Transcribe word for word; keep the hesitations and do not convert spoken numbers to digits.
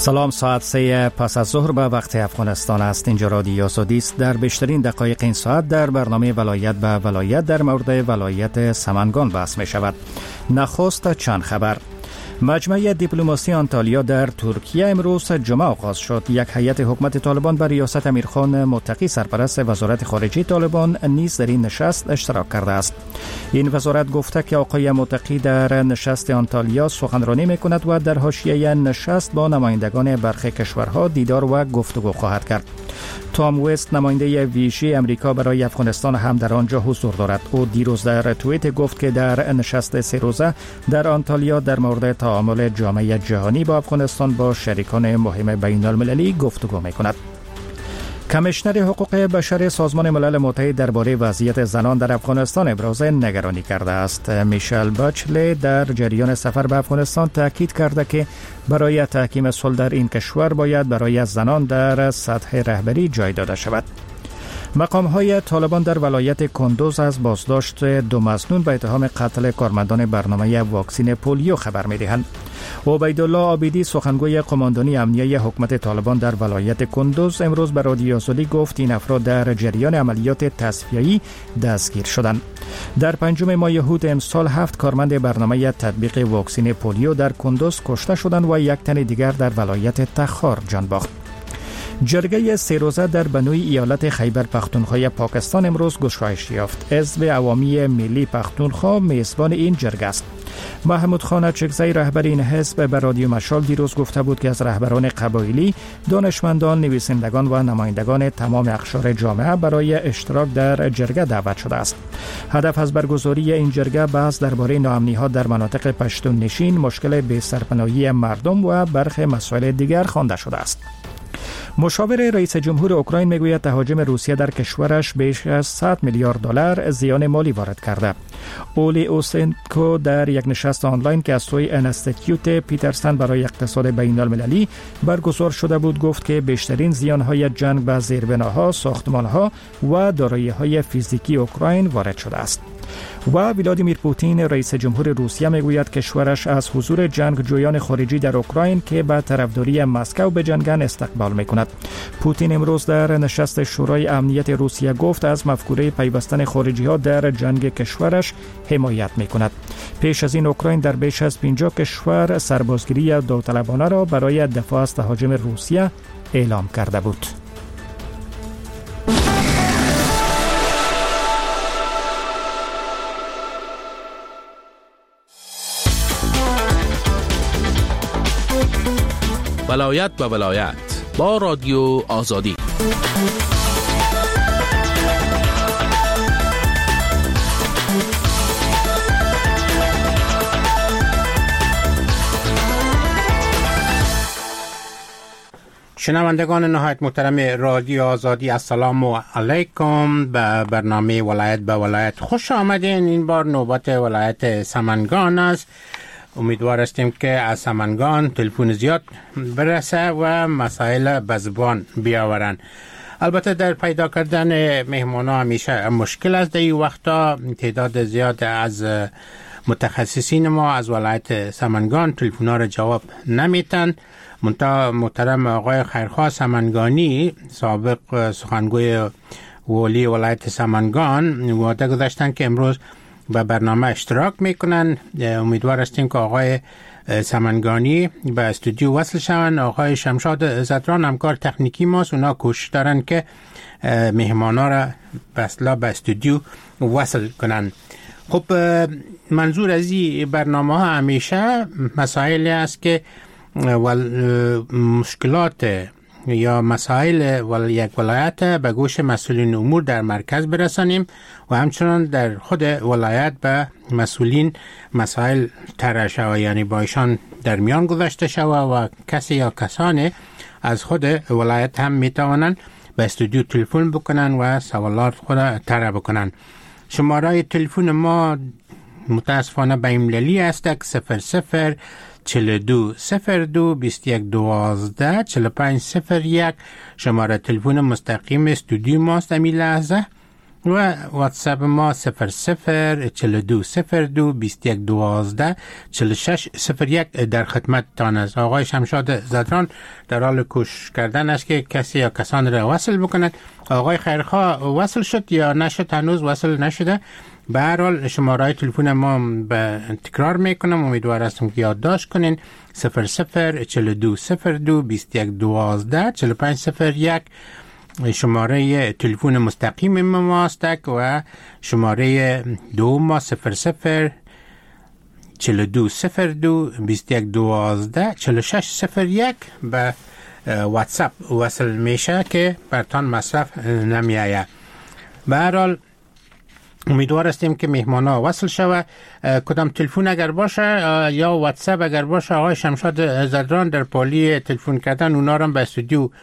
سلام، ساعت سه پس از ظهر به وقت افغانستان است. اینجا رادیو آزادی است. در بیشترین دقایق این ساعت در برنامه ولایت به ولایت در مورد ولایت سمنگان بحث می شود. نخست چند خبر. مجمع دیپلماسی آنتالیا در ترکیه امروز جمعه آغاز شد. یک هیئت حکومت طالبان بر ریاست امیرخان متقی سرپرست وزارت خارجه طالبان نیز در این نشست اشتراک کرده است. این وزارت گفته که آقای متقی در نشست آنتالیا سخنرانی می‌کند و در حاشیه نشست با نمایندگان برخی کشورها دیدار و گفتگو خواهد کرد. تام وست، نماینده ویژه امریکا برای افغانستان، هم در آنجا حضور دارد. او دیروز در توییت گفت که در نشست سه روزه در آنتالیا در مورد تعامل جامعه جهانی با افغانستان با شریکان مهم بین المللی گفتگو می‌کند. کمیشنر حقوق بشر سازمان ملل متحد درباره وضعیت زنان در افغانستان ابراز نگرانی کرده است. میشل باچله در جریان سفر به افغانستان تاکید کرده که برای تحکیم صلح در این کشور باید برای زنان در سطح رهبری جای داده شود. مقام‌های طالبان در ولایت کندوز از بازداشت دو مظنون به اتهام قتل کارمندان برنامه واکسین پولیو خبر می‌دهند. عبیدالله عابدی، سخنگوی قماندانی امنیه حکومت طالبان در ولایت کندوز، امروز به رادیو آزادی گفت این افراد در جریان عملیات تصفیه‌ای دستگیر شدند. در پنجم ماه یهود امسال هفت کارمند برنامه تطبیق واکسین پولیو در کندوز کشته شدند و یک تن دیگر در ولایت تخار جان باخت. جرگه سه روزه در بنوی ایالت خیبر پختونخوا پاکستان امروز گشایش یافت. حزب عوامی ملی پختونخوا میزبان این جرگه است. محمود خان چکزی، رهبر این حزب، به رادیو مشال دیروز گفته بود که از رهبران قبایلی، دانشمندان، نویسندگان و نمایندگان تمام اقشار جامعه برای اشتراک در جرگه دعوت شده است. هدف از برگزاری این جرگه بحث درباره ناامنی‌ها در مناطق پشتون نشین، مشکل بی‌سرپناهی مردم و برخی مسائل دیگر خوانده شده است. مشاور رئیس جمهور اوکراین میگوید تهاجم روسیه در کشورش بیش از صد میلیارد دلار زیان مالی وارد کرده. اولی اوسنکو در یک نشست آنلاین که از سوی انستیتیوت پیترسن برای اقتصاد بین المللی برگزار شده بود گفت که بیشترین زیانهای جنگ به زیربناها، ساختمانها و دارایی‌های فیزیکی اوکراین وارد شده است. و ولادیمیر پوتین، رئیس جمهور روسیه، میگوید کشورش از حضور جنگجویان خارجی در اوکراین که به طرفداری مسکو بجنگند استقبال میکند. پوتین امروز در نشست شورای امنیت روسیه گفت از مفکوره پیوستن خارجی ها در جنگ کشورش حمایت میکند. پیش از این اوکراین در بیش از پنجاه کشور سربازگیری داوطلبانه را برای دفاع از تهاجم روسیه اعلام کرده بود. ولایت به ولایت با رادیو آزادی. شنوندگان نهایت محترم رادیو آزادی، السلام علیکم. به برنامه ولایت به ولایت خوش آمدین. این بار نوبت ولایت سمنگان است. امیدوار هستیم که از سمنگان تلفن زیاد برسه و مسائل به زبان بیاورن. البته در پیدا کردن مهمان ها همیشه مشکل است. در این وقتا تعداد زیاد از متخصصین ما از ولایت سمنگان تلفن ها را جواب نمیتن. منتها محترم آقای خیرخواه سمنگانی، سابق سخنگوی والی ولایت سمنگان، وعده گذاشتن که امروز به برنامه اشتراک میکنن. امیدوار هستیم که آقای سمنگانی به استودیو وصل شوند. آقای شمشاد زدران همکار تکنیکی ماست، اونا کوشش دارن که مهمانا را به اصطلاح به استودیو وصل کنن. خب منظور از این برنامه ها همیشه مسائلی است که مشکلات یا مسائل ول یک ولایت به گوش مسئولین امور در مرکز برسانیم و همچنان در خود ولایت به مسئولین مسائل طرح شود، یعنی با ایشان در میان گذاشته شود و کسی یا کسانی از خود ولایت هم میتوانند به استودیو تلفن بکنن و سوالات خود طرح بکنن. شماره تلفن ما متاسفانه بین المللی است که صفر صفر چهل و دو صفر دو بیست و یک دوازده چهل و پنج صفر یک. شماره تلفن مستقیم استودیو ماست. امی لحظه و واتساپ ما صفر صفر چهل دو صفر دو بیست یک دوازده چهل و شش صفر یک در خدمت تان است. آقای شمشاد زدران در حال کوشش کردن است که کسی یا کسان را وصل بکند. آقای خیرخواه وصل شد یا نشد؟ هنوز وصل نشده. به هر حال شماره تلفن ما به تکرار میکنم، امیدوار هستم که یادداشت کنین. صفر صفر چهل دو صفر دو بیست یک دوازده چهل و پنج صفر یک شماره تلفن مستقیم ما است و شماره دو ما صفر صفر چهل دو صفر دو بیست یک دوازده چهل و شش صفر یک به واتساپ وصل میشه که برتان مصرف نمی آید. به هر حال امیدوار هستیم که مهمانا وصل شوه. کدام تلفن اگر باشه یا واتساپ اگر باشه آقای شمشاد زدران در پالی تلفن کردن اونا رو به استودیو